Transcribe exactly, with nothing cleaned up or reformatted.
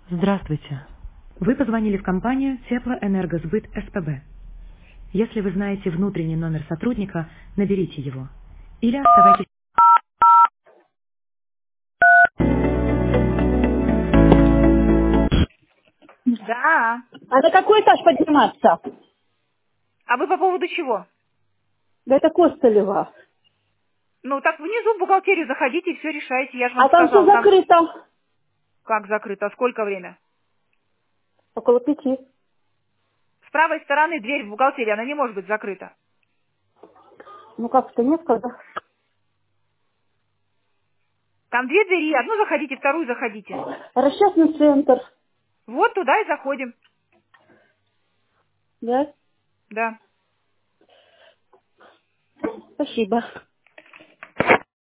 Здравствуйте. Вы позвонили в компанию Теплоэнергосбыт СПБ. Если вы знаете внутренний номер сотрудника, наберите его. Или оставайтесь... Да. А на какой этаж подниматься? А вы по поводу чего? Да это Костылева. Ну, так внизу в бухгалтерию заходите и все решаете. Я же А вам там все сказала, там... закрыто. Как закрыто? Сколько время? Около пяти. С правой стороны дверь в бухгалтерии, она не может быть закрыта. Ну как-то некогда. Там две двери, одну заходите, вторую заходите. Расчетный центр. Вот туда и заходим. Да? Да. Спасибо.